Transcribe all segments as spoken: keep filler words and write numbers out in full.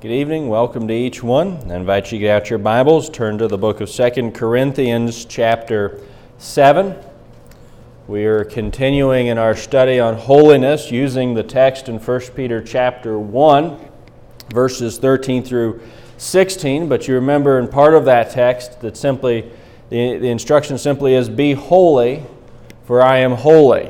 Good evening. Welcome to each one. I invite you to get out your Bibles, turn to the book of Second Corinthians chapter seven. We are continuing in our study on holiness using the text in First Peter chapter one, verses thirteen through sixteen. But you remember in part of that text that simply, the, the instruction simply is, "Be holy, for I am holy."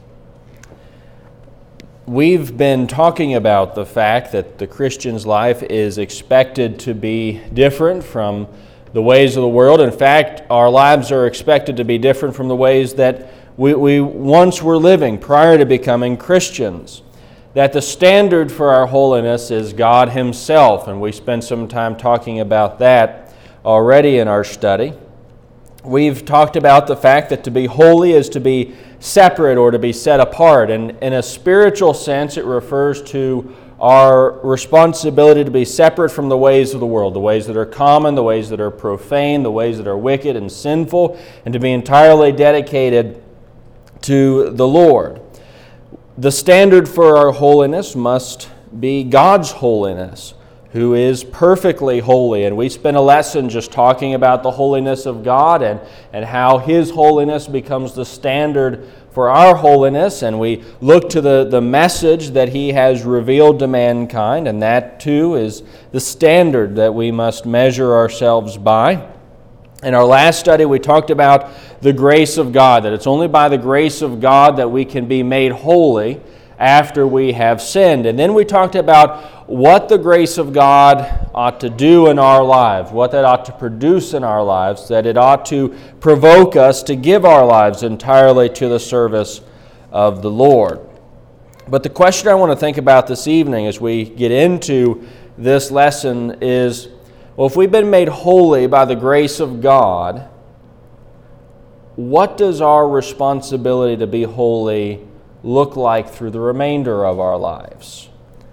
We've been talking about the fact that the Christian's life is expected to be different from the ways of the world. In fact, our lives are expected to be different from the ways that we, we once were living prior to becoming Christians. That the standard for our holiness is God Himself, and we spent some time talking about that already in our study. We've talked about the fact that to be holy is to be separate or to be set apart. And in a spiritual sense, it refers to our responsibility to be separate from the ways of the world, the ways that are common, the ways that are profane, the ways that are wicked and sinful, and to be entirely dedicated to the Lord. The standard for our holiness must be God's holiness, who is perfectly holy. And we spent a lesson just talking about the holiness of God and, and how His holiness becomes the standard for our holiness. And we look to the, the message that He has revealed to mankind, and that too is the standard that we must measure ourselves by. In our last study, we talked about the grace of God, that it's only by the grace of God that we can be made holy after we have sinned. And then we talked about what the grace of God ought to do in our lives, what that ought to produce in our lives, that it ought to provoke us to give our lives entirely to the service of the Lord. But the question I want to think about this evening as we get into this lesson is, well, if we've been made holy by the grace of God, what does our responsibility to be holy look like through the remainder of our lives?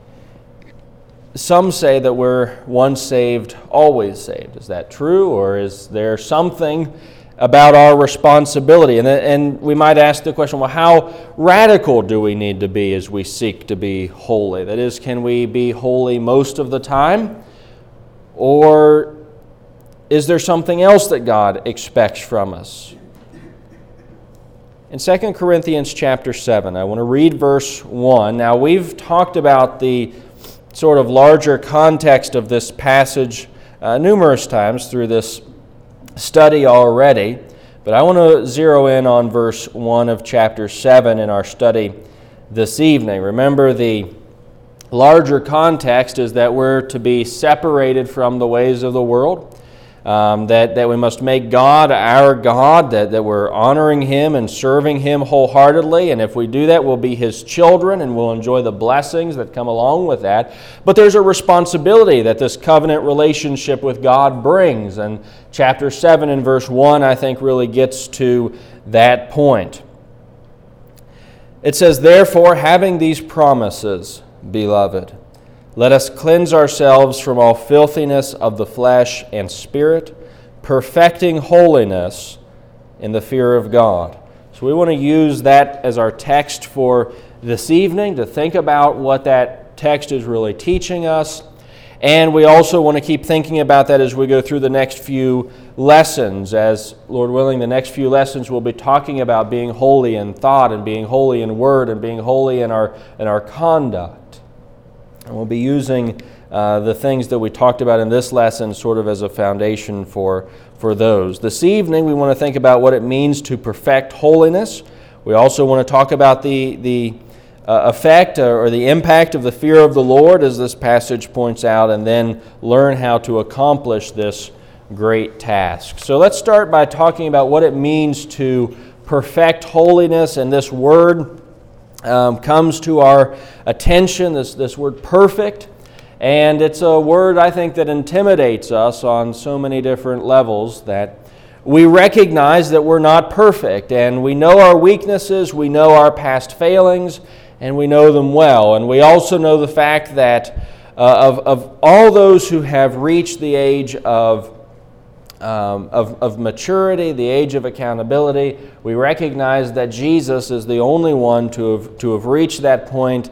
Some say that we're once saved, always saved. Is that true, or is there something about our responsibility? And, and we might ask the question, well, how radical do we need to be as we seek to be holy? That is, can we be holy most of the time? Or is there something else that God expects from us? In Second Corinthians chapter seven, I want to read verse one. Now, we've talked about the sort of larger context of this passage uh, numerous times through this study already, but I want to zero in on verse one of chapter seven in our study this evening. Remember, the larger context is that we're to be separated from the ways of the world. Um, that, that we must make God our God, that, that we're honoring Him and serving Him wholeheartedly. And if we do that, we'll be His children and we'll enjoy the blessings that come along with that. But there's a responsibility that this covenant relationship with God brings. And chapter seven and verse one, I think, really gets to that point. It says, "Therefore, having these promises, beloved, let us cleanse ourselves from all filthiness of the flesh and spirit, perfecting holiness in the fear of God." So we want to use that as our text for this evening, to think about what that text is really teaching us. And we also want to keep thinking about that as we go through the next few lessons. As, Lord willing, the next few lessons we'll be talking about being holy in thought and being holy in word and being holy in our, in our conduct. And we'll be using uh, the things that we talked about in this lesson sort of as a foundation for, for those. This evening, we want to think about what it means to perfect holiness. We also want to talk about the, the uh, effect or the impact of the fear of the Lord, as this passage points out, and then learn how to accomplish this great task. So let's start by talking about what it means to perfect holiness, and this word Um, comes to our attention, this, this word perfect, and it's a word, I think, that intimidates us on so many different levels, that we recognize that we're not perfect, and we know our weaknesses, we know our past failings, and we know them well. And we also know the fact that uh, of, of all those who have reached the age of Um, of, of maturity, the age of accountability, we recognize that Jesus is the only one to have, to have reached that point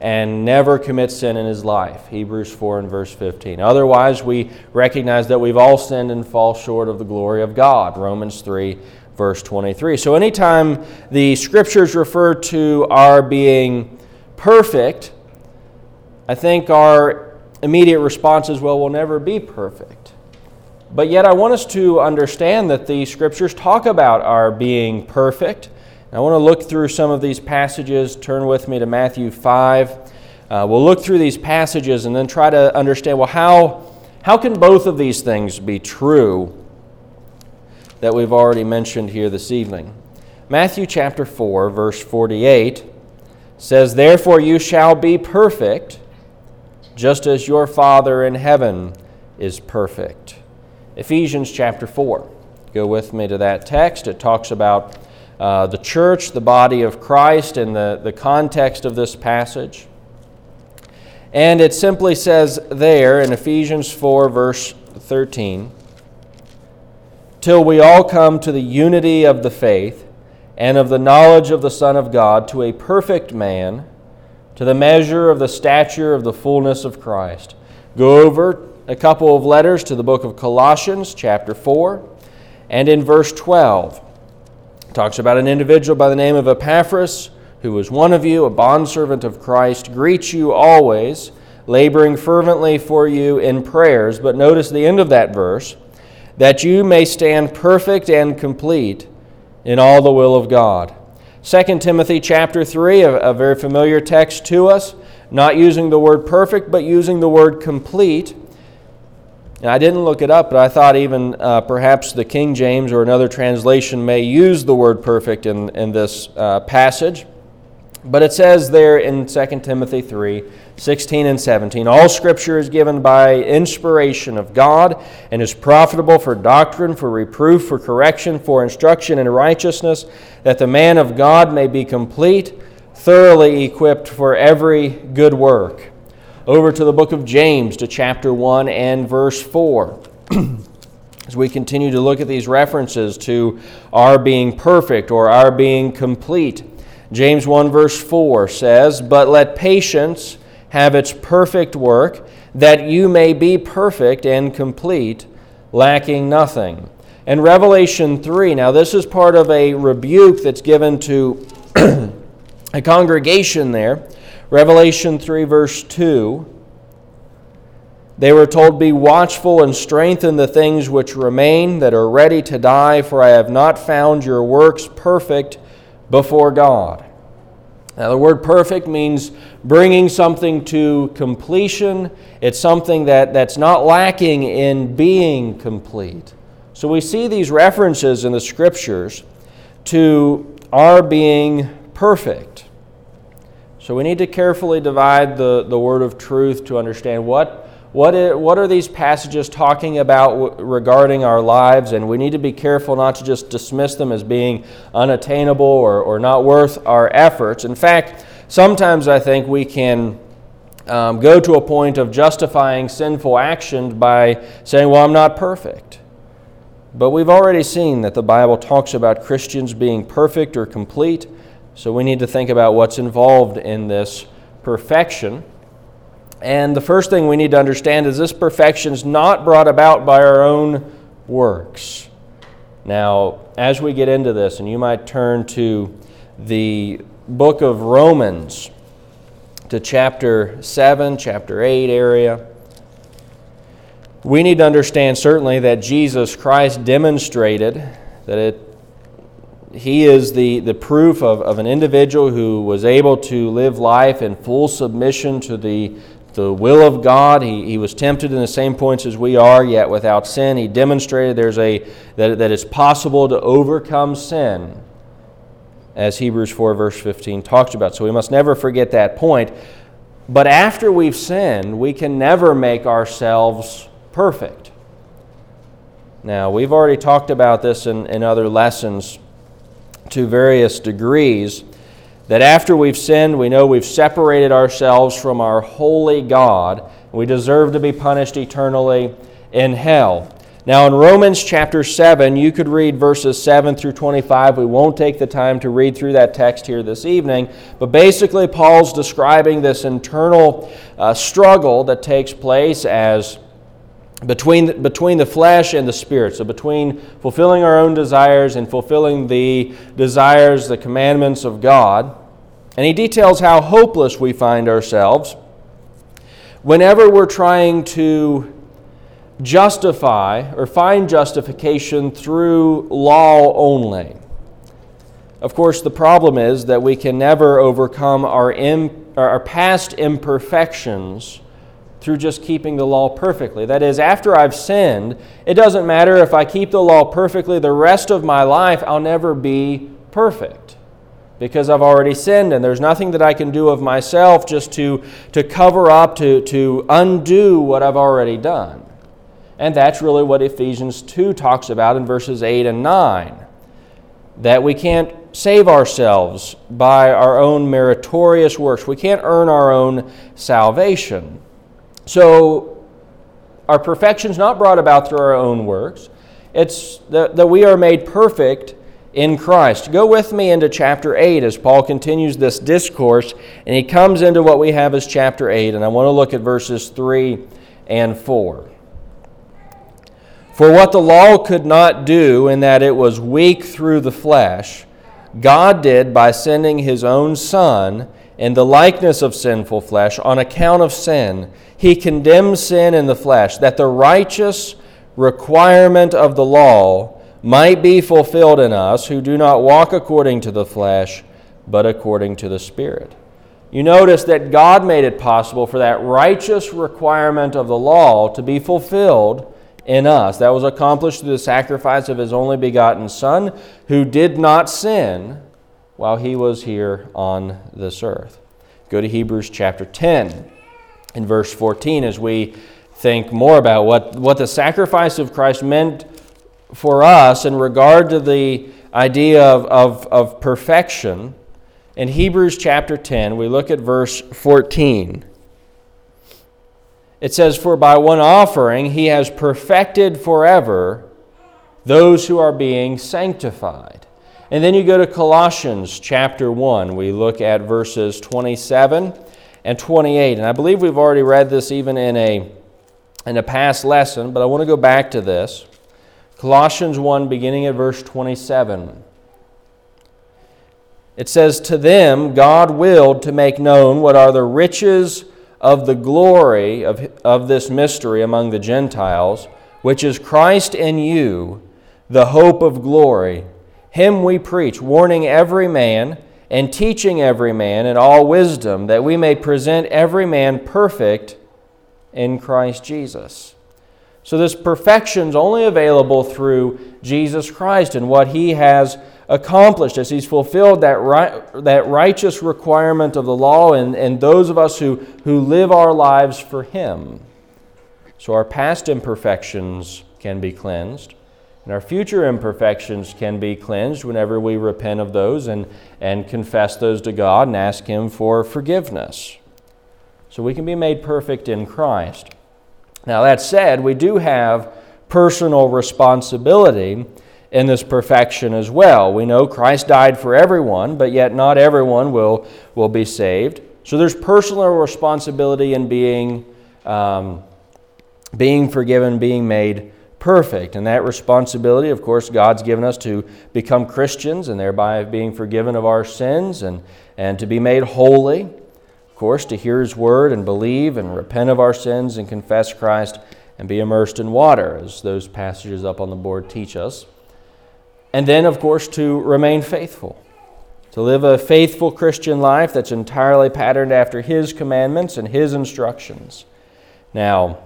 and never commit sin in his life, Hebrews four and verse fifteen. Otherwise, we recognize that we've all sinned and fall short of the glory of God, Romans three, verse twenty-three. So anytime the Scriptures refer to our being perfect, I think our immediate response is, well, we'll never be perfect. But yet I want us to understand that the Scriptures talk about our being perfect. I want to look through some of these passages. Turn with me to Matthew five. Uh, we'll look through these passages and then try to understand, well, how, how can both of these things be true that we've already mentioned here this evening? Matthew chapter four, verse forty-eight says, "Therefore you shall be perfect, just as your Father in heaven is perfect." Ephesians chapter four. Go with me to that text. It talks about Uh, the church, the body of Christ, in the, the context of this passage. And it simply says there in Ephesians four, verse thirteen, "Till we all come to the unity of the faith and of the knowledge of the Son of God, to a perfect man, to the measure of the stature of the fullness of Christ." Go over a couple of letters to the book of Colossians, chapter four, and in verse twelve, talks about an individual by the name of Epaphras, who was one of you, a bondservant of Christ, greets you always, laboring fervently for you in prayers. But notice the end of that verse, "that you may stand perfect and complete in all the will of God." Second Timothy chapter three, a, a very familiar text to us, not using the word perfect, but using the word complete. And I didn't look it up, but I thought even uh, perhaps the King James or another translation may use the word perfect in, in this uh, passage. But it says there in Second Timothy three, sixteen and seventeen, "All Scripture is given by inspiration of God and is profitable for doctrine, for reproof, for correction, for instruction in righteousness, that the man of God may be complete, thoroughly equipped for every good work." Over to the book of James, to chapter one and verse four. As we continue to look at these references to our being perfect or our being complete. James one verse four says, "But let patience have its perfect work, that you may be perfect and complete, lacking nothing." And Revelation three, now this is part of a rebuke that's given to a congregation there. Revelation three, verse two, "They were told, be watchful and strengthen the things which remain that are ready to die, for I have not found your works perfect before God." Now the word perfect means bringing something to completion. It's something that, that's not lacking in being complete. So we see these references in the Scriptures to our being perfect. So we need to carefully divide the, the word of truth to understand what, what, it, what are these passages talking about w- regarding our lives, and we need to be careful not to just dismiss them as being unattainable or, or not worth our efforts. In fact, sometimes I think we can um, go to a point of justifying sinful action by saying, well, I'm not perfect. But we've already seen that the Bible talks about Christians being perfect or complete. So we need to think about what's involved in this perfection. And the first thing we need to understand is this perfection is not brought about by our own works. Now, as we get into this, and you might turn to the book of Romans, to chapter seven, chapter eight area, we need to understand certainly that Jesus Christ demonstrated that it He is the, the proof of, of an individual who was able to live life in full submission to the, the will of God. He, he was tempted in the same points as we are, yet without sin. He demonstrated there's a that, that it's possible to overcome sin, as Hebrews four verse fifteen talks about. So we must never forget that point. But after we've sinned, we can never make ourselves perfect. Now, we've already talked about this in, in other lessons to various degrees, that after we've sinned, we know we've separated ourselves from our holy God. We deserve to be punished eternally in hell. Now in Romans chapter seven, you could read verses seven through twenty-five. We won't take the time to read through that text here this evening, but basically Paul's describing this internal uh, struggle that takes place as between, between the flesh and the spirit. So between fulfilling our own desires and fulfilling the desires, the commandments of God. And he details how hopeless we find ourselves whenever we're trying to justify or find justification through law only. Of course, the problem is that we can never overcome our, im- our past imperfections through just keeping the law perfectly. That is, after I've sinned, it doesn't matter if I keep the law perfectly the rest of my life, I'll never be perfect because I've already sinned, and there's nothing that I can do of myself just to, to cover up, to, to undo what I've already done. And that's really what Ephesians two talks about in verses eight and nine. That we can't save ourselves by our own meritorious works. We can't earn our own salvation. So our perfection is not brought about through our own works. It's that, that we are made perfect in Christ. Go with me into chapter eight as Paul continues this discourse, and he comes into what we have as chapter eight, and I want to look at verses three and four. For what the law could not do, in that it was weak through the flesh, God did by sending His own Son in the likeness of sinful flesh on account of sin. He condemned sin in the flesh, that the righteous requirement of the law might be fulfilled in us who do not walk according to the flesh, but according to the Spirit. You notice that God made it possible for that righteous requirement of the law to be fulfilled in us. That was accomplished through the sacrifice of His only begotten Son, who did not sin while He was here on this earth. Go to Hebrews chapter ten and verse fourteen as we think more about what, what the sacrifice of Christ meant for us in regard to the idea of, of, of perfection. In Hebrews chapter ten, we look at verse fourteen. It says, "For by one offering He has perfected forever those who are being sanctified." And then you go to Colossians chapter one. We look at verses twenty-seven and twenty-eight. And I believe we've already read this even in a, in a past lesson, but I want to go back to this. Colossians one, beginning at verse twenty-seven. It says, "To them God willed to make known what are the riches of the glory of, of this mystery among the Gentiles, which is Christ in you, the hope of glory. Him we preach, warning every man and teaching every man in all wisdom, that we may present every man perfect in Christ Jesus." So this perfection is only available through Jesus Christ and what He has accomplished as He's fulfilled that right, that righteous requirement of the law and, and those of us who, who live our lives for Him. So our past imperfections can be cleansed, and our future imperfections can be cleansed whenever we repent of those and, and confess those to God and ask Him for forgiveness. So we can be made perfect in Christ. Now that said, we do have personal responsibility in this perfection as well. We know Christ died for everyone, but yet not everyone will, will be saved. So there's personal responsibility in being, um, being forgiven, being made perfect. And that responsibility, of course, God's given us to become Christians and thereby being forgiven of our sins and, and to be made holy. Of course, to hear His word and believe and repent of our sins and confess Christ and be immersed in water, as those passages up on the board teach us. And then, of course, to remain faithful, to live a faithful Christian life that's entirely patterned after His commandments and His instructions. Now,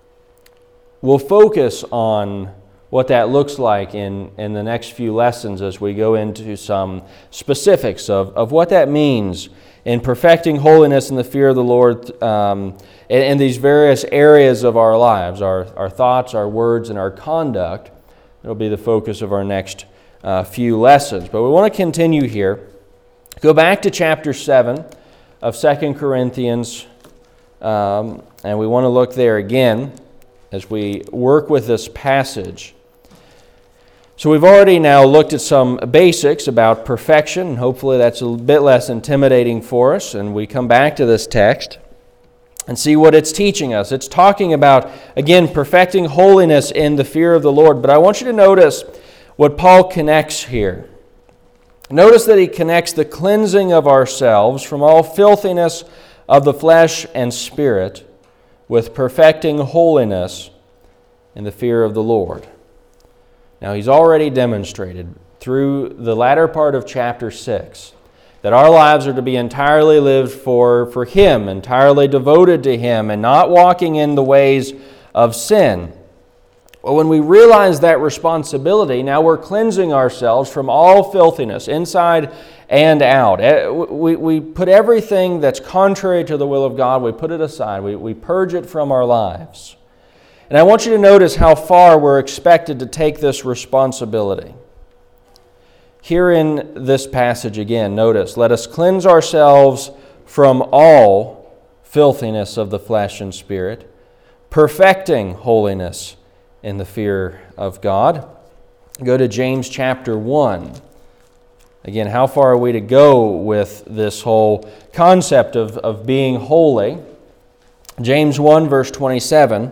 we'll focus on what that looks like in, in the next few lessons as we go into some specifics of, of what that means in perfecting holiness in the fear of the Lord um, in, in these various areas of our lives, our, our thoughts, our words, and our conduct. It'll be the focus of our next uh, few lessons. But we want to continue here. Go back to chapter seven of Second Corinthians, um, and we want to look there again. as we work with this passage. So we've already now looked at some basics about perfection, and hopefully that's a bit less intimidating for us, and we come back to this text and see what it's teaching us. It's talking about, again, perfecting holiness in the fear of the Lord. But I want you to notice what Paul connects here. Notice that he connects the cleansing of ourselves from all filthiness of the flesh and spirit with perfecting holiness in the fear of the Lord. Now, he's already demonstrated through the latter part of chapter six that our lives are to be entirely lived for, for Him, entirely devoted to Him, and not walking in the ways of sin. Well, when we realize that responsibility, now we're cleansing ourselves from all filthiness, inside and out. We, we put everything that's contrary to the will of God, we put it aside. We, we purge it from our lives. And I want you to notice how far we're expected to take this responsibility. Here in this passage again, notice, let us cleanse ourselves from all filthiness of the flesh and spirit, perfecting holiness in the fear of God. Go to James chapter one. Again, how far are we to go with this whole concept of, of being holy? James one, verse twenty-seven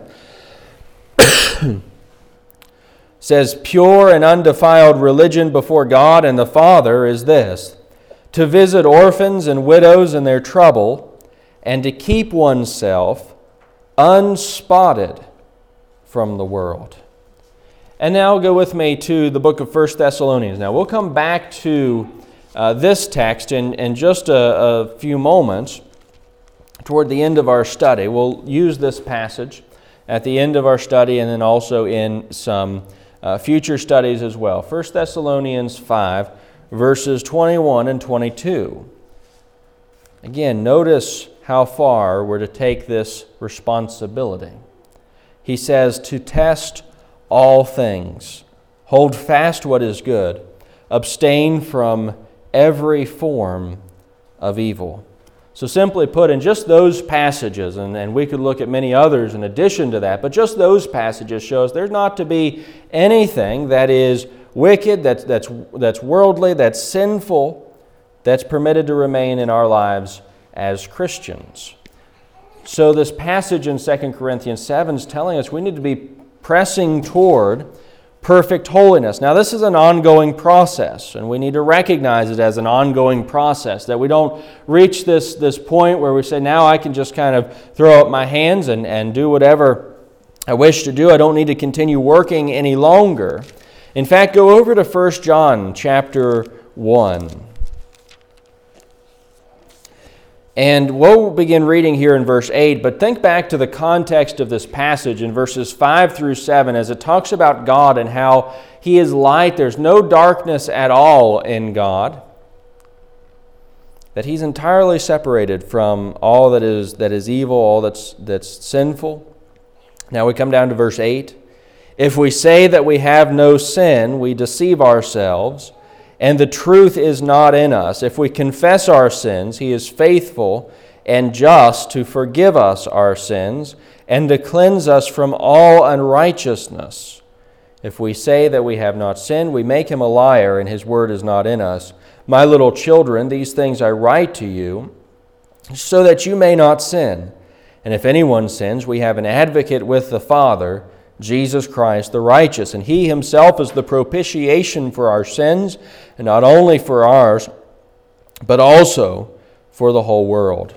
says, "Pure and undefiled religion before God and the Father is this, to visit orphans and widows in their trouble, and to keep oneself unspotted from the world." And now go with me to the book of First Thessalonians. Now we'll come back to uh, this text in, in just a, a few moments toward the end of our study. We'll use this passage at the end of our study and then also in some uh, future studies as well. First Thessalonians five, verses twenty-one and twenty-two. Again, notice how far we're to take this responsibility. He says, to test all things, hold fast what is good, abstain from every form of evil. So simply put, in just those passages, and, and we could look at many others in addition to that, but just those passages show us there's not to be anything that is wicked, that's, that's, that's worldly, that's sinful, that's permitted to remain in our lives as Christians. So this passage in Second Corinthians seven is telling us we need to be pressing toward perfect holiness. Now, this is an ongoing process, and we need to recognize it as an ongoing process, that we don't reach this, this point where we say, now I can just kind of throw up my hands and, and do whatever I wish to do. I don't need to continue working any longer. In fact, go over to First John chapter one. And we'll begin reading here in verse eight, but think back to the context of this passage in verses five through seven as it talks about God and how He is light. There's no darkness at all in God. That He's entirely separated from all that is that is evil, all that's that's sinful. Now we come down to verse eight. If we say that we have no sin, we deceive ourselves, and the truth is not in us. If we confess our sins, He is faithful and just to forgive us our sins and to cleanse us from all unrighteousness. If we say that we have not sinned, we make Him a liar, and His word is not in us. My little children, these things I write to you, so that you may not sin. And if anyone sins, we have an advocate with the Father, Jesus Christ the righteous, and He Himself is the propitiation for our sins, and not only for ours, but also for the whole world.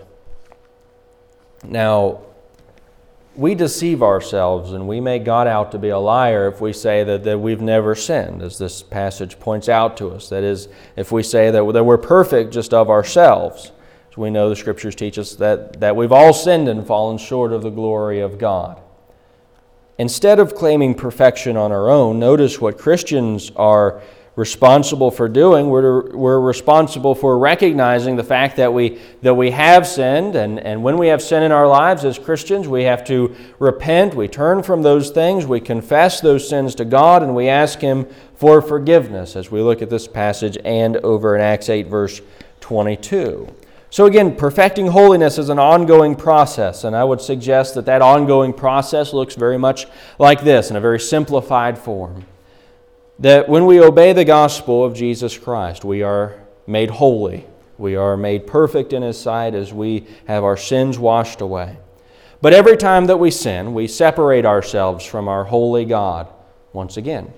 Now, we deceive ourselves and we make God out to be a liar if we say that, that we've never sinned, as this passage points out to us. That is, if we say that, that we're perfect just of ourselves. As we know, the Scriptures teach us that, that we've all sinned and fallen short of the glory of God. Instead of claiming perfection on our own, notice what Christians are responsible for doing. We're, we're responsible for recognizing the fact that we that we have sinned, and, and when we have sin in our lives as Christians, we have to repent, we turn from those things, we confess those sins to God, and we ask Him for forgiveness, as we look at this passage and over in Acts eight, verse twenty-two. So again, perfecting holiness is an ongoing process, and I would suggest that that ongoing process looks very much like this in a very simplified form. That when we obey the gospel of Jesus Christ, we are made holy. We are made perfect in His sight as we have our sins washed away. But every time that we sin, we separate ourselves from our holy God once again.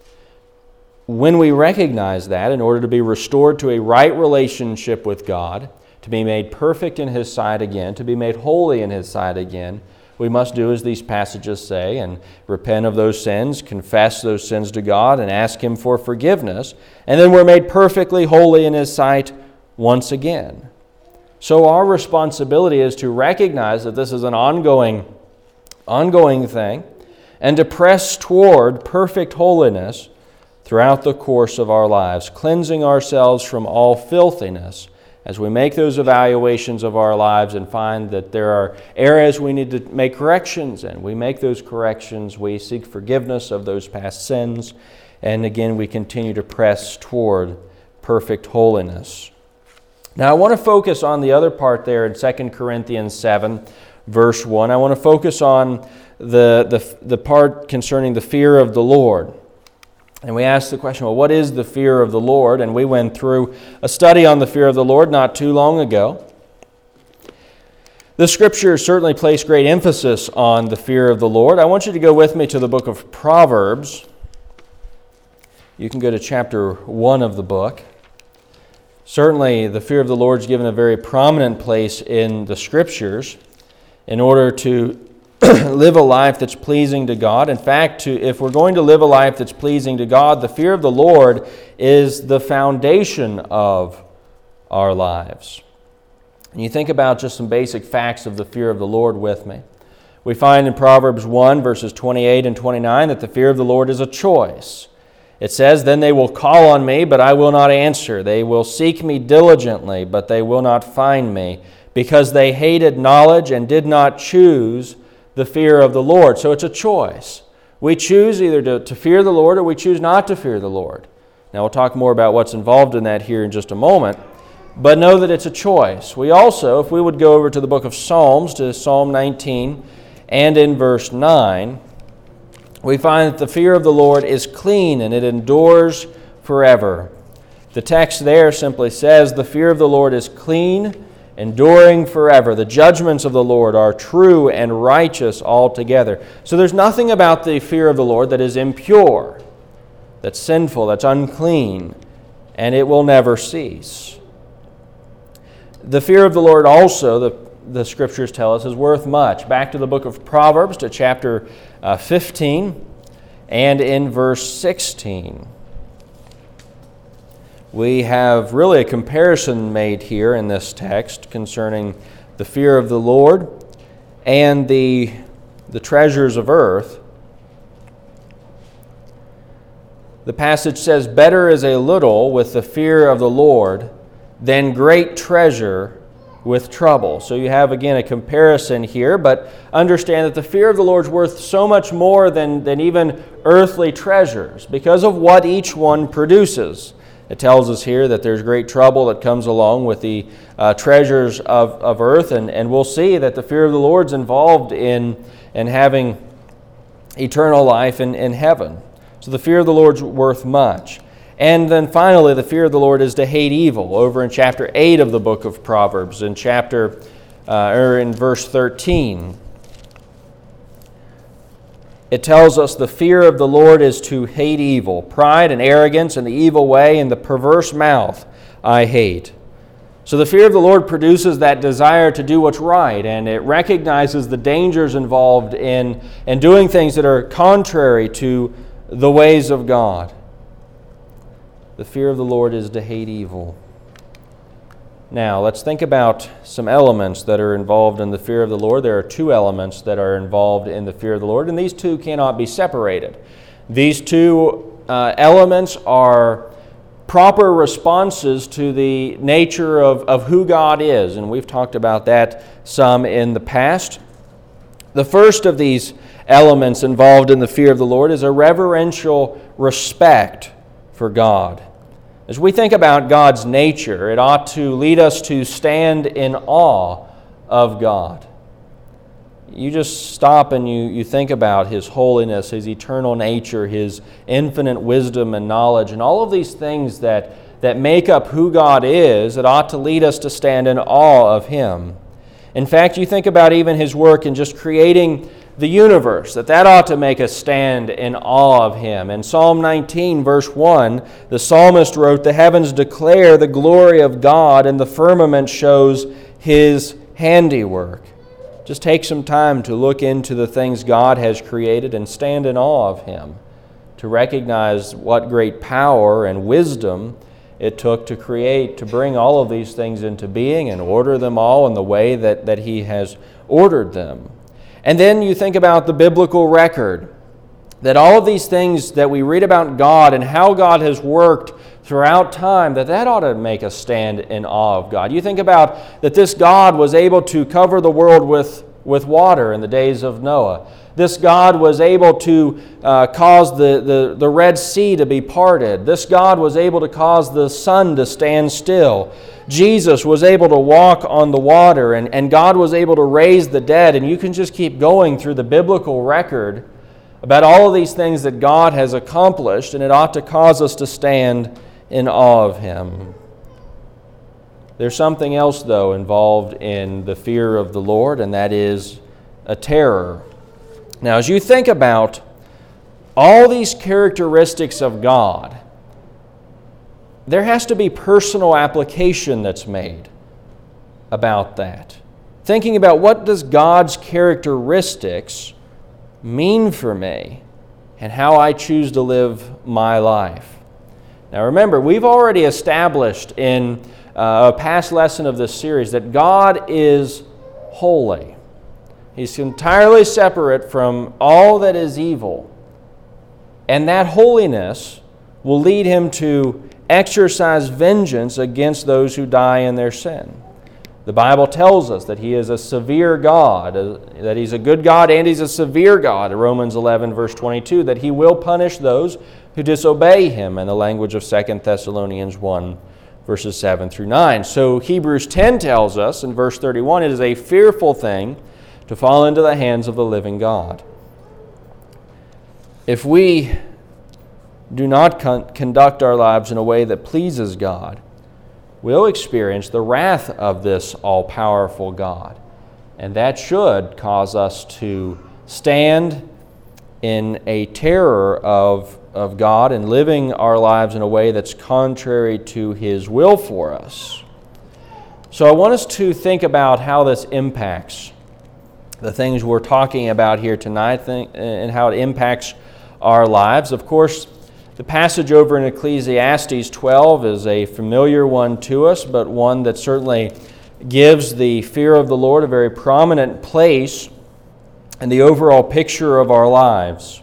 When we recognize that, in order to be restored to a right relationship with God, to be made perfect in His sight again, to be made holy in His sight again, we must do as these passages say and repent of those sins, confess those sins to God, and ask Him for forgiveness. And then we're made perfectly holy in His sight once again. So our responsibility is to recognize that this is an ongoing, ongoing thing and to press toward perfect holiness throughout the course of our lives, cleansing ourselves from all filthiness as we make those evaluations of our lives and find that there are areas we need to make corrections in. We make those corrections, we seek forgiveness of those past sins, and again we continue to press toward perfect holiness. Now I want to focus on the other part there in Second Corinthians seven, verse one. I want to focus on the, the, the part concerning the fear of the Lord. And we asked the question, well, what is the fear of the Lord? And we went through a study on the fear of the Lord not too long ago. The Scriptures certainly place great emphasis on the fear of the Lord. I want you to go with me to the book of Proverbs. You can go to chapter one of the book. Certainly, the fear of the Lord is given a very prominent place in the Scriptures in order to live a life that's pleasing to God. In fact, to, if we're going to live a life that's pleasing to God, the fear of the Lord is the foundation of our lives. And you think about just some basic facts of the fear of the Lord with me. We find in Proverbs one, verses twenty-eight and twenty-nine, that the fear of the Lord is a choice. It says, "Then they will call on me, but I will not answer. They will seek me diligently, but they will not find me, because they hated knowledge and did not choose the fear of the Lord." So it's a choice. We choose either to, to fear the Lord or we choose not to fear the Lord. Now we'll talk more about what's involved in that here in just a moment. But know that it's a choice. We also, if we would go over to the book of Psalms, to Psalm nineteen, and in verse nine, we find that the fear of the Lord is clean and it endures forever. The text there simply says, the fear of the Lord is clean, enduring forever. The judgments of the Lord are true and righteous altogether. So there's nothing about the fear of the Lord that is impure, that's sinful, that's unclean, and it will never cease. The fear of the Lord also, the, the Scriptures tell us, is worth much. Back to the book of Proverbs, to chapter uh, fifteen, and in verse sixteen. We have really a comparison made here in this text concerning the fear of the Lord and the, the treasures of earth. The passage says, "Better is a little with the fear of the Lord than great treasure with trouble." So you have again a comparison here, but understand that the fear of the Lord is worth so much more than, than even earthly treasures because of what each one produces. It tells us here that there's great trouble that comes along with the uh, treasures of, of earth, and, and we'll see that the fear of the Lord is involved in, in having eternal life in, in heaven. So the fear of the Lord is worth much. And then finally, the fear of the Lord is to hate evil. Over in chapter eight of the book of Proverbs, in chapter uh, or in verse thirteen, it tells us the fear of the Lord is to hate evil. Pride and arrogance and the evil way and the perverse mouth I hate. So the fear of the Lord produces that desire to do what's right, and it recognizes the dangers involved in, in doing things that are contrary to the ways of God. The fear of the Lord is to hate evil. Now, let's think about some elements that are involved in the fear of the Lord. There are two elements that are involved in the fear of the Lord, and these two cannot be separated. These two uh, elements are proper responses to the nature of, of who God is, and we've talked about that some in the past. The first of these elements involved in the fear of the Lord is a reverential respect for God. As we think about God's nature, it ought to lead us to stand in awe of God. You just stop and you, you think about His holiness, His eternal nature, His infinite wisdom and knowledge, and all of these things that, that make up who God is, it ought to lead us to stand in awe of Him. In fact, you think about even His work in just creating the universe, that that ought to make us stand in awe of Him. In Psalm nineteen, verse one, the psalmist wrote, "The heavens declare the glory of God, and the firmament shows His handiwork." Just take some time to look into the things God has created and stand in awe of Him, to recognize what great power and wisdom it took to create, to bring all of these things into being and order them all in the way that, that He has ordered them. And then you think about the biblical record, that all of these things that we read about God and how God has worked throughout time, that that ought to make us stand in awe of God. You think about that this God was able to cover the world with, with water in the days of Noah. This God was able to uh, cause the, the, the Red Sea to be parted. This God was able to cause the sun to stand still. Jesus was able to walk on the water, and, and God was able to raise the dead. And you can just keep going through the biblical record about all of these things that God has accomplished, and it ought to cause us to stand in awe of Him. There's something else, though, involved in the fear of the Lord, and that is a terror. Now, as you think about all these characteristics of God, there has to be personal application that's made about that. Thinking about what does God's characteristics mean for me and how I choose to live my life. Now remember, we've already established in uh, a past lesson of this series that God is holy. He's entirely separate from all that is evil. And that holiness will lead Him to exercise vengeance against those who die in their sin. The Bible tells us that He is a severe God, that He's a good God and He's a severe God. In Romans eleven, verse twenty-two, that He will punish those who disobey Him, in the language of Second Thessalonians one, verses seven through nine. So Hebrews ten tells us in verse thirty-one, it is a fearful thing to fall into the hands of the living God. If we do not con- conduct our lives in a way that pleases God, we'll experience the wrath of this all-powerful God. And that should cause us to stand in a terror of, of God and living our lives in a way that's contrary to His will for us. So I want us to think about how this impacts the things we're talking about here tonight and how it impacts our lives. Of course, the passage over in Ecclesiastes twelve is a familiar one to us, but one that certainly gives the fear of the Lord a very prominent place in the overall picture of our lives.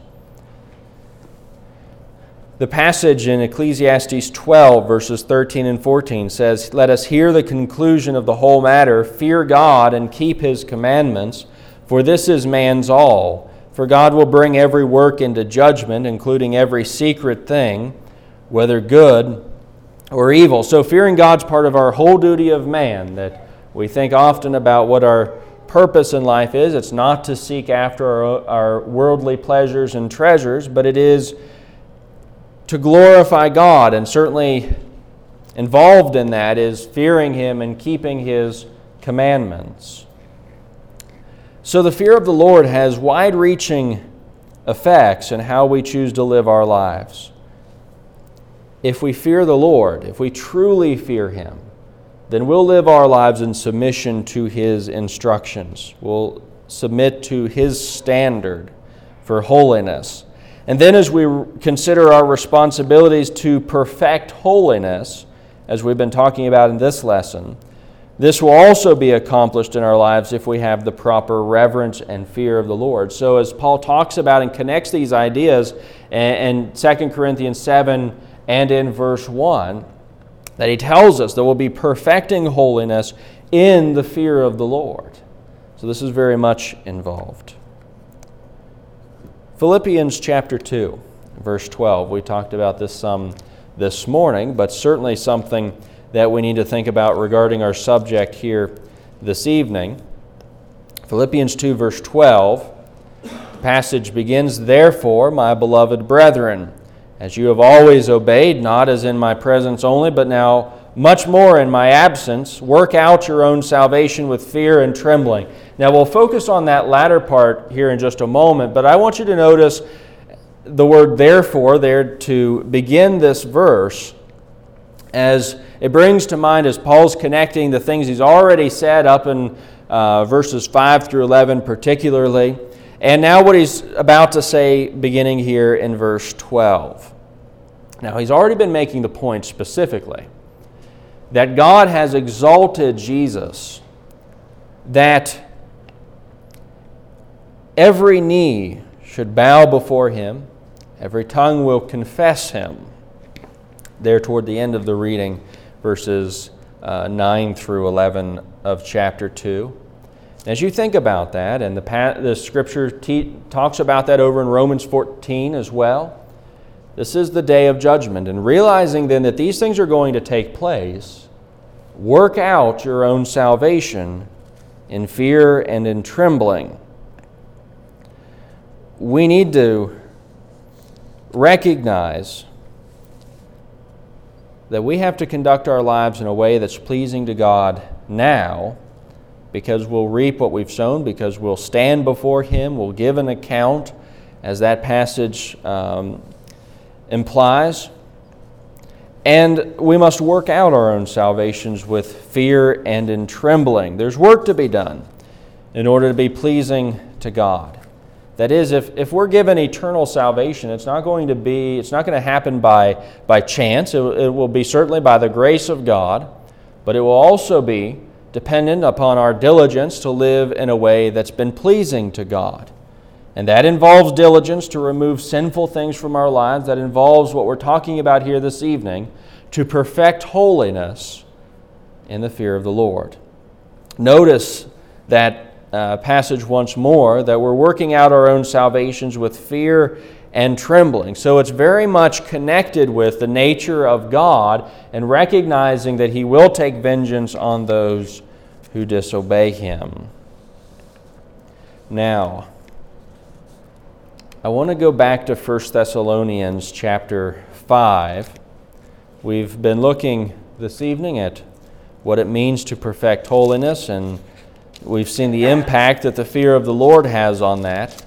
The passage in Ecclesiastes twelve, verses thirteen and fourteen says, "Let us hear the conclusion of the whole matter. Fear God and keep His commandments, for this is man's all. For God will bring every work into judgment, including every secret thing, whether good or evil." So fearing God's part of our whole duty of man, that we think often about what our purpose in life is. It's not to seek after our, our worldly pleasures and treasures, but it is to glorify God. And certainly involved in that is fearing Him and keeping His commandments. So the fear of the Lord has wide-reaching effects in how we choose to live our lives. If we fear the Lord, if we truly fear Him, then we'll live our lives in submission to His instructions. We'll submit to His standard for holiness. And then as we consider our responsibilities to perfect holiness, as we've been talking about in this lesson, this will also be accomplished in our lives if we have the proper reverence and fear of the Lord. So as Paul talks about and connects these ideas in Second Corinthians seven and in verse one, that he tells us that we'll be perfecting holiness in the fear of the Lord. So this is very much involved. Philippians chapter two, verse twelve. We talked about this some this morning, but certainly something that we need to think about regarding our subject here this evening. Philippians two, verse twelve, the passage begins, "Therefore, my beloved brethren, as you have always obeyed, not as in my presence only, but now much more in my absence, work out your own salvation with fear and trembling." Now, we'll focus on that latter part here in just a moment, but I want you to notice the word "therefore" there to begin this verse, as it brings to mind as Paul's connecting the things he's already said up in uh, verses five through eleven particularly, and now what he's about to say beginning here in verse twelve. Now, he's already been making the point specifically that God has exalted Jesus, that every knee should bow before him, every tongue will confess him. There toward the end of the reading, verses uh, nine through eleven of chapter two. As you think about that, and the, the Scripture te- talks about that over in Romans fourteen as well, this is the day of judgment. And realizing then that these things are going to take place, work out your own salvation in fear and in trembling. We need to recognize that we have to conduct our lives in a way that's pleasing to God now, because we'll reap what we've sown, because we'll stand before Him, we'll give an account, as that passage um, implies. And we must work out our own salvations with fear and in trembling. There's work to be done in order to be pleasing to God. That is, if, if we're given eternal salvation, it's not going to be, it's not going to happen by, by chance. It, it will be certainly by the grace of God, but it will also be dependent upon our diligence to live in a way that's been pleasing to God. And that involves diligence to remove sinful things from our lives. That involves what we're talking about here this evening, to perfect holiness in the fear of the Lord. Notice that Uh, passage once more, that we're working out our own salvations with fear and trembling. So it's very much connected with the nature of God and recognizing that He will take vengeance on those who disobey Him. Now, I want to go back to First Thessalonians chapter five. We've been looking this evening at what it means to perfect holiness, and we've seen the impact that the fear of the Lord has on that.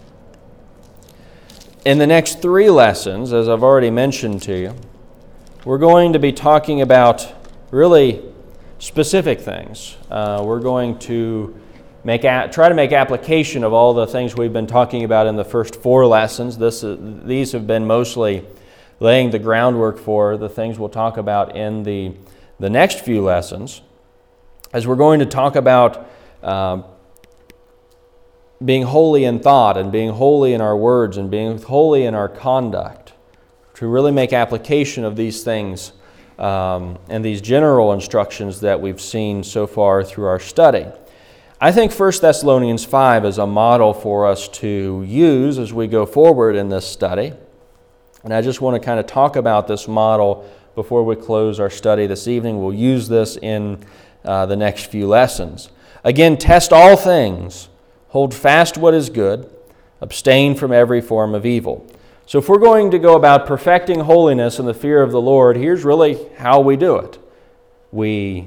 In the next three lessons, as I've already mentioned to you, we're going to be talking about really specific things. Uh, we're going to make a, try to make application of all the things we've been talking about in the first four lessons. This is, these have been mostly laying the groundwork for the things we'll talk about in the, the next few lessons, as we're going to talk about Uh, being holy in thought and being holy in our words and being holy in our conduct, to really make application of these things um, and these general instructions that we've seen so far through our study. I think First Thessalonians five is a model for us to use as we go forward in this study. And I just want to kind of talk about this model before we close our study this evening. We'll use this in uh, the next few lessons. Again, test all things, hold fast what is good, abstain from every form of evil. So if we're going to go about perfecting holiness in the fear of the Lord, here's really how we do it. We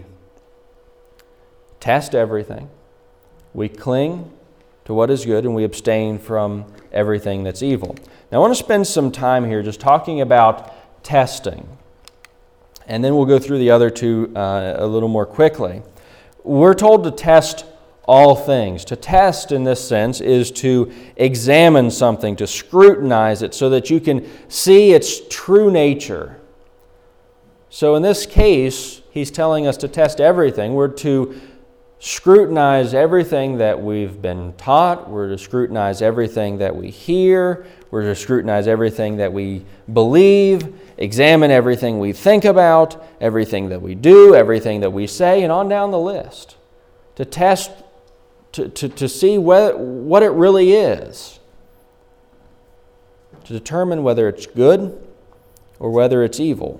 test everything, we cling to what is good, and we abstain from everything that's evil. Now I want to spend some time here just talking about testing, and then we'll go through the other two uh, a little more quickly. We're told to test all things. To test, in this sense, is to examine something, to scrutinize it so that you can see its true nature. So in this case, he's telling us to test everything. We're to scrutinize everything that we've been taught. We're to scrutinize everything that we hear. We're to scrutinize everything that we believe, examine everything we think about, everything that we do, everything that we say, and on down the list. To test, to, to, to see what, what it really is. To determine whether it's good or whether it's evil.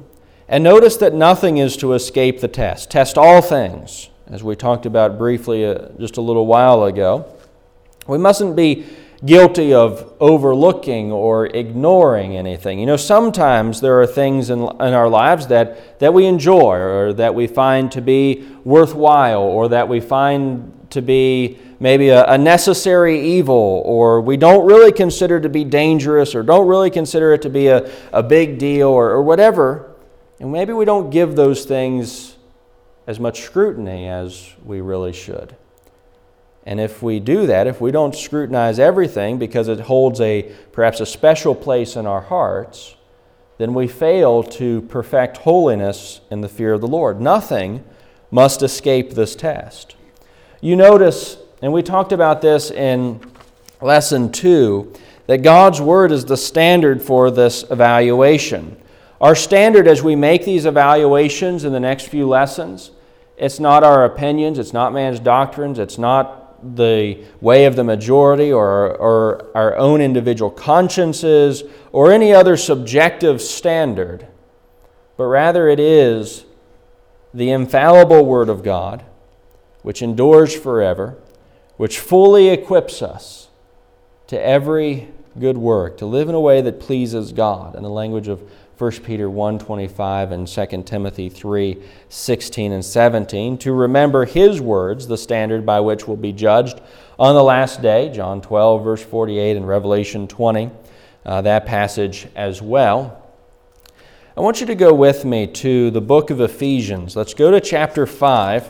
And notice that nothing is to escape the test. Test all things, as we talked about briefly uh, just a little while ago. We mustn't be guilty of overlooking or ignoring anything. You know, sometimes there are things in, in our lives that, that we enjoy or that we find to be worthwhile or that we find to be maybe a, a necessary evil, or we don't really consider to be dangerous or don't really consider it to be a, a big deal or, or whatever. And maybe we don't give those things as much scrutiny as we really should. And if we do that, if we don't scrutinize everything because it holds a perhaps a special place in our hearts, then we fail to perfect holiness in the fear of the Lord. Nothing must escape this test. You notice, and we talked about this in lesson two, that God's Word is the standard for this evaluation. Our standard as we make these evaluations in the next few lessons, it's not our opinions, it's not man's doctrines, it's not the way of the majority or, or our own individual consciences or any other subjective standard, but rather it is the infallible Word of God, which endures forever, which fully equips us to every good work, to live in a way that pleases God, in the language of First Peter one twenty-five and Second Timothy three sixteen and seventeen, to remember His words, the standard by which we'll be judged on the last day, John twelve, verse forty-eight, and Revelation twenty, uh, that passage as well. I want you to go with me to the book of Ephesians. Let's go to chapter five.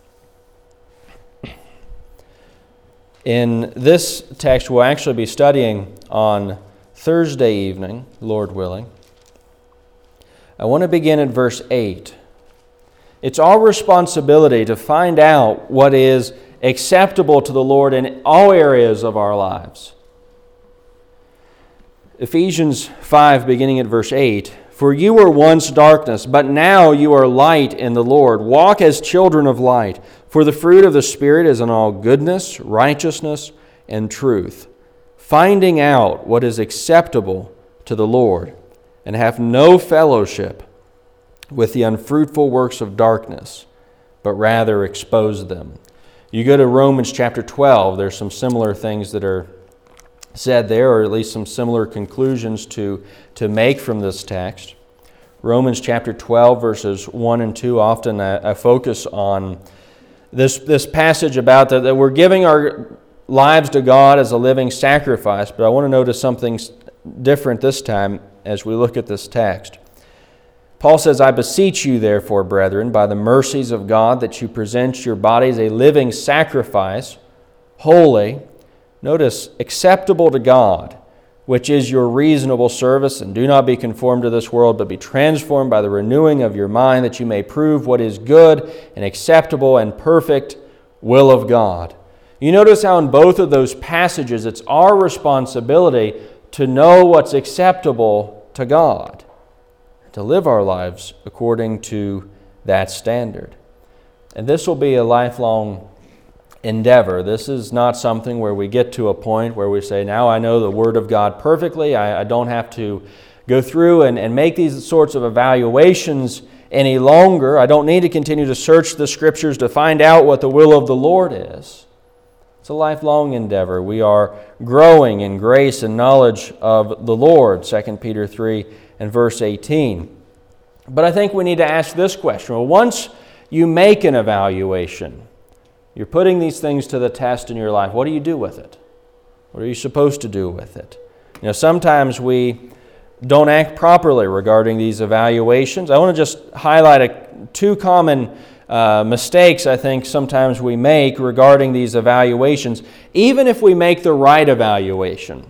In this text, we'll actually be studying on Thursday evening, Lord willing. I want to begin at verse eight. It's our responsibility to find out what is acceptable to the Lord in all areas of our lives. Ephesians five, beginning at verse eight. For you were once darkness, but now you are light in the Lord. Walk as children of light. For the fruit of the Spirit is in all goodness, righteousness, and truth, finding out what is acceptable to the Lord, and have no fellowship with the unfruitful works of darkness, but rather expose them. You go to Romans chapter twelve, there's some similar things that are said there, or at least some similar conclusions to, to make from this text. Romans chapter twelve, verses one and two, often I, I focus on this, this passage about that, that we're giving our lives to God as a living sacrifice, but I want to notice something different this time as we look at this text. Paul says, I beseech you, therefore, brethren, by the mercies of God, that you present your bodies a living sacrifice, holy, notice, acceptable to God, which is your reasonable service, and do not be conformed to this world, but be transformed by the renewing of your mind, that you may prove what is good and acceptable and perfect will of God. You notice how in both of those passages it's our responsibility to know what's acceptable to God, to live our lives according to that standard. And this will be a lifelong endeavor. This is not something where we get to a point where we say, now I know the Word of God perfectly. I, I don't have to go through and, and make these sorts of evaluations any longer. I don't need to continue to search the Scriptures to find out what the will of the Lord is. It's a lifelong endeavor. We are growing in grace and knowledge of the Lord, Second Peter three and verse eighteen. But I think we need to ask this question. Well, once you make an evaluation, you're putting these things to the test in your life, what do you do with it? What are you supposed to do with it? You know, sometimes we don't act properly regarding these evaluations. I want to just highlight a, two common Uh, mistakes I think sometimes we make regarding these evaluations, even if we make the right evaluation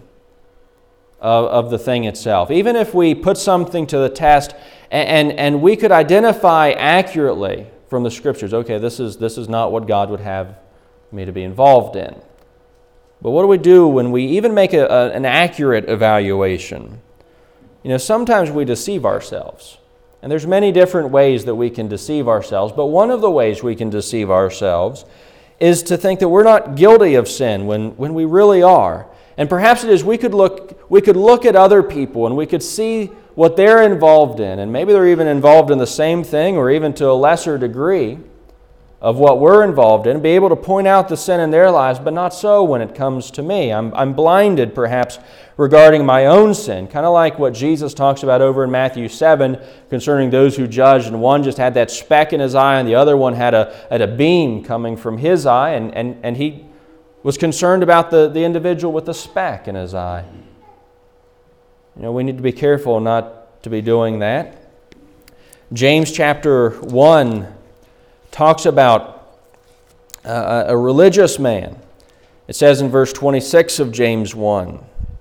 of, of the thing itself. Even if we put something to the test and, and, and we could identify accurately from the Scriptures, okay, this is, this is not what God would have me to be involved in. But what do we do when we even make a, a, an accurate evaluation? You know, sometimes we deceive ourselves. And there's many different ways that we can deceive ourselves, but one of the ways we can deceive ourselves is to think that we're not guilty of sin when, when we really are. And perhaps it is we could look we could look at other people and we could see what they're involved in, and maybe they're even involved in the same thing or even to a lesser degree of what we're involved in, be able to point out the sin in their lives, but not so when it comes to me. I'm, I'm blinded, perhaps, regarding my own sin, kind of like what Jesus talks about over in Matthew seven concerning those who judged, and one just had that speck in his eye, and the other one had a, had a beam coming from his eye, and, and, and he was concerned about the, the individual with the speck in his eye. You know, we need to be careful not to be doing that. James chapter one talks about uh, a religious man. It says in verse twenty-six of James one,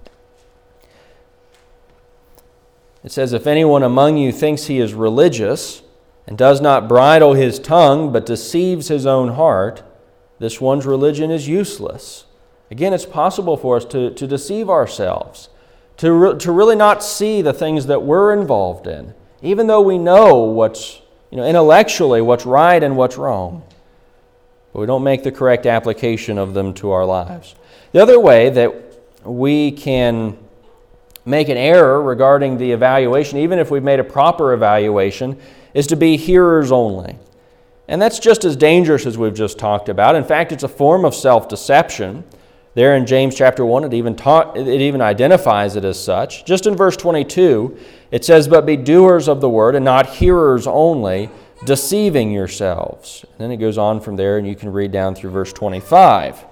it says, "If anyone among you thinks he is religious and does not bridle his tongue but deceives his own heart, this one's religion is useless." Again, it's possible for us to, to deceive ourselves, to, re- to really not see the things that we're involved in, even though we know what's, you know, intellectually what's right and what's wrong. But we don't make the correct application of them to our lives. The other way that we can make an error regarding the evaluation, even if we've made a proper evaluation, is to be hearers only. And that's just as dangerous as we've just talked about. In fact, it's a form of self-deception. There in James chapter one, it even taught, it even identifies it as such. Just in verse twenty-two, it says, "But be doers of the word and not hearers only, deceiving yourselves." And then it goes on from there, and you can read down through verse twenty-five.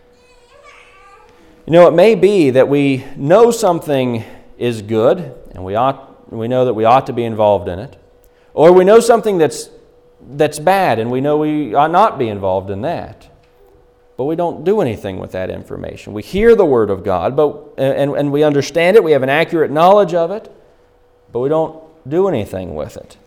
You know, it may be that we know something is good, and we ought we know that we ought to be involved in it, or we know something that's that's bad, and we know we ought not be involved in that. But we don't do anything with that information. We hear the Word of God, but and, and we understand it, we have an accurate knowledge of it, but we don't do anything with it.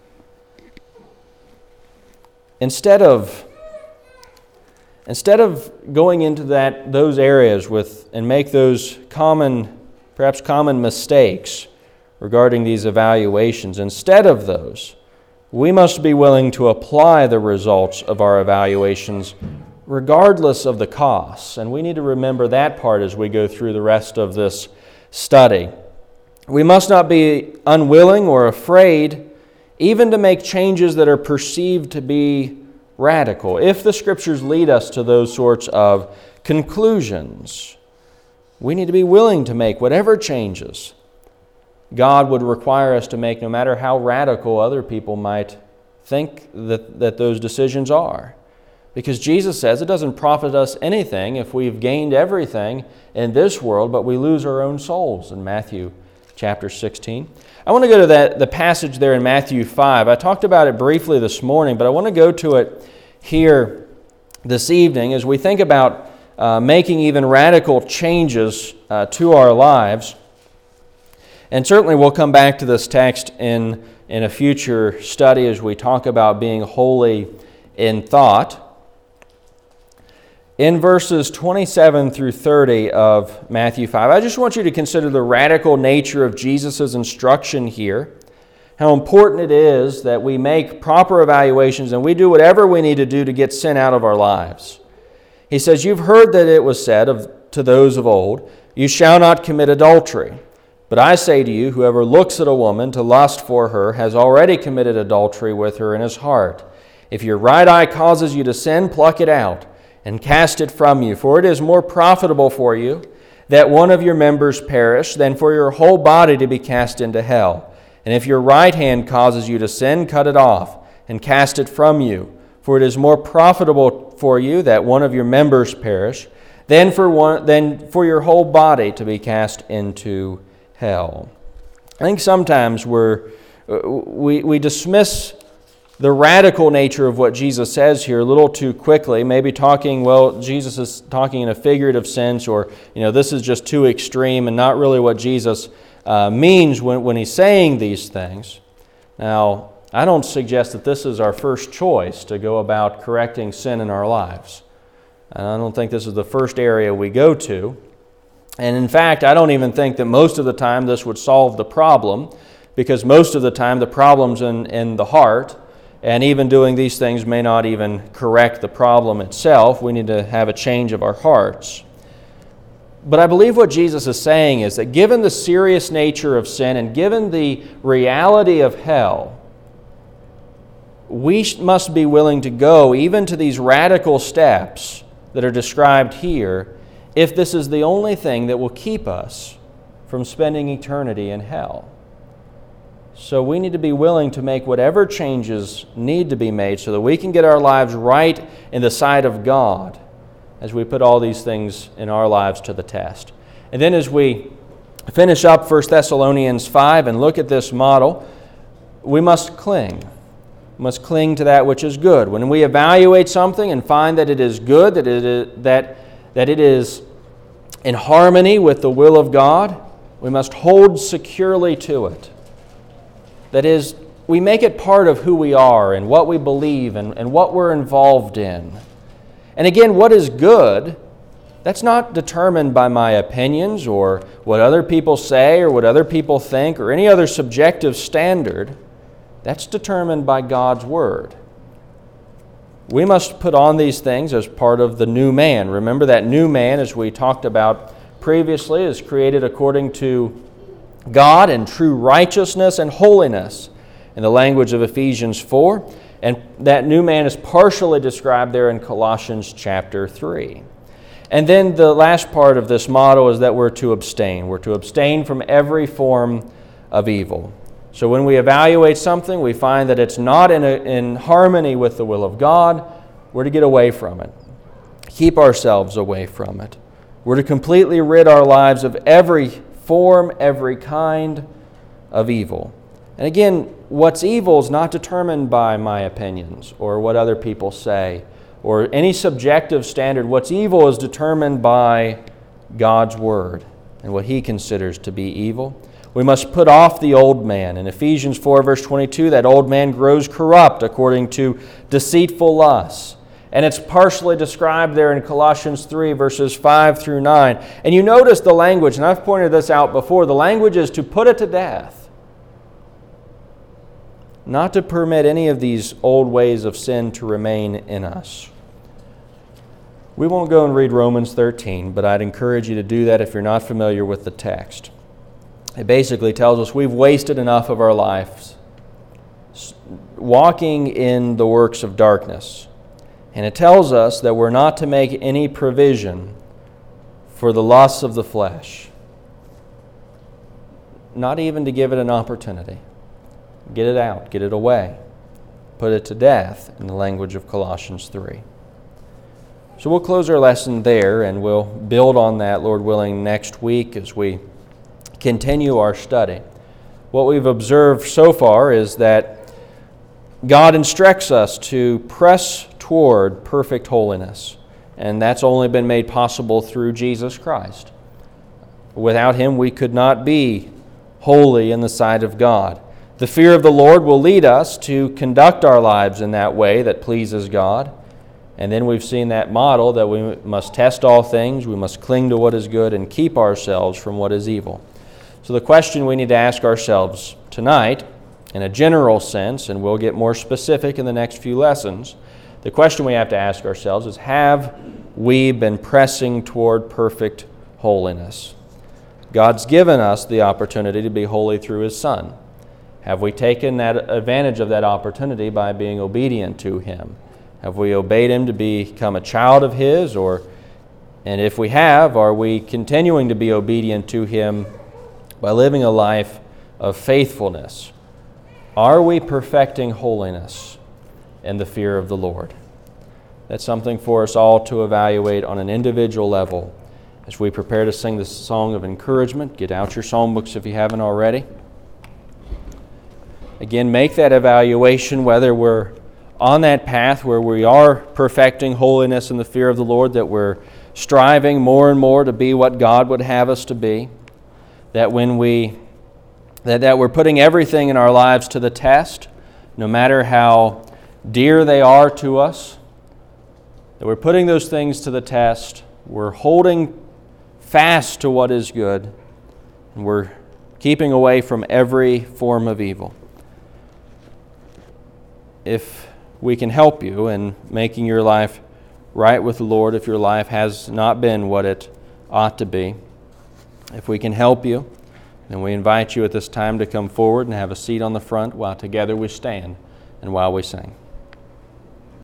Instead of instead of going into that those areas with and make those common, perhaps common mistakes regarding these evaluations, instead of those, we must be willing to apply the results of our evaluations regardless of the costs. And we need to remember that part as we go through the rest of this study. We must not be unwilling or afraid even to make changes that are perceived to be radical, if the Scriptures lead us to those sorts of conclusions. We need to be willing to make whatever changes God would require us to make, no matter how radical other people might think that, that those decisions are. Because Jesus says it doesn't profit us anything if we've gained everything in this world, but we lose our own souls in Matthew chapter sixteen. I want to go to that the passage there in Matthew five. I talked about it briefly this morning, but I want to go to it here this evening as we think about uh, making even radical changes uh, to our lives. And certainly we'll come back to this text in, in a future study as we talk about being holy in thought. In verses twenty-seven through thirty of Matthew five, I just want you to consider the radical nature of Jesus' instruction here, how important it is that we make proper evaluations and we do whatever we need to do to get sin out of our lives. He says, "You've heard that it was said of, to those of old, 'You shall not commit adultery.' But I say to you, whoever looks at a woman to lust for her has already committed adultery with her in his heart. If your right eye causes you to sin, pluck it out and cast it from you. For it is more profitable for you that one of your members perish than for your whole body to be cast into hell. And if your right hand causes you to sin, cut it off and cast it from you. For it is more profitable for you that one of your members perish than for one than for your whole body to be cast into hell." I think sometimes we're we we dismiss the radical nature of what Jesus says here a little too quickly, maybe talking, well, Jesus is talking in a figurative sense, or, you know, this is just too extreme and not really what Jesus uh, means when, when he's saying these things. Now, I don't suggest that this is our first choice to go about correcting sin in our lives. And I don't think this is the first area we go to. And in fact, I don't even think that most of the time this would solve the problem, because most of the time the problem's in, in the heart. And even doing these things may not even correct the problem itself. We need to have a change of our hearts. But I believe what Jesus is saying is that given the serious nature of sin and given the reality of hell, we must be willing to go even to these radical steps that are described here if this is the only thing that will keep us from spending eternity in hell. So we need to be willing to make whatever changes need to be made so that we can get our lives right in the sight of God as we put all these things in our lives to the test. And then as we finish up First Thessalonians five and look at this model, we must cling. We must cling to that which is good. When we evaluate something and find that it is good, that it is, that, that it is in harmony with the will of God, we must hold securely to it. That is, we make it part of who we are and what we believe and, and what we're involved in. And again, what is good, that's not determined by my opinions or what other people say or what other people think or any other subjective standard. That's determined by God's Word. We must put on these things as part of the new man. Remember that new man, as we talked about previously, is created according to God in true righteousness and holiness in the language of Ephesians four. And that new man is partially described there in Colossians chapter three. And then the last part of this motto is that we're to abstain. We're to abstain from every form of evil. So when we evaluate something, we find that it's not in, a, in harmony with the will of God, we're to get away from it. Keep ourselves away from it. We're to completely rid our lives of every form, every kind of evil. And again, what's evil is not determined by my opinions or what other people say or any subjective standard. What's evil is determined by God's Word and what He considers to be evil. We must put off the old man. In Ephesians four, verse twenty-two, that old man grows corrupt according to deceitful lusts. And it's partially described there in Colossians three, verses five through nine. And you notice the language, and I've pointed this out before, the language is to put it to death. Not to permit any of these old ways of sin to remain in us. We won't go and read Romans thirteen, but I'd encourage you to do that if you're not familiar with the text. It basically tells us we've wasted enough of our lives walking in the works of darkness. And it tells us that we're not to make any provision for the lusts of the flesh. Not even to give it an opportunity. Get it out, get it away. Put it to death in the language of Colossians three. So we'll close our lesson there and we'll build on that, Lord willing, next week as we continue our study. What we've observed so far is that God instructs us to press toward perfect holiness, and that's only been made possible through Jesus Christ. Without Him, we could not be holy in the sight of God. The fear of the Lord will lead us to conduct our lives in that way that pleases God. And then we've seen that model that we must test all things, we must cling to what is good, and keep ourselves from what is evil. So the question we need to ask ourselves tonight, in a general sense, and we'll get more specific in the next few lessons, the question we have to ask ourselves is, have we been pressing toward perfect holiness? God's given us the opportunity to be holy through His Son. Have we taken that advantage of that opportunity by being obedient to Him? Have we obeyed Him to become a child of His? Or, and if we have, are we continuing to be obedient to Him by living a life of faithfulness? Are we perfecting holiness and the fear of the Lord? That's something for us all to evaluate on an individual level as we prepare to sing this song of encouragement. Get out your psalm books if you haven't already. Again, make that evaluation whether we're on that path where we are perfecting holiness and the fear of the Lord, that we're striving more and more to be what God would have us to be, that when we that, that we're putting everything in our lives to the test, no matter how dear they are to us, that we're putting those things to the test, we're holding fast to what is good, and we're keeping away from every form of evil. If we can help you in making your life right with the Lord, if your life has not been what it ought to be. If we can help you, then we invite you at this time to come forward and have a seat on the front while together we stand and while we sing.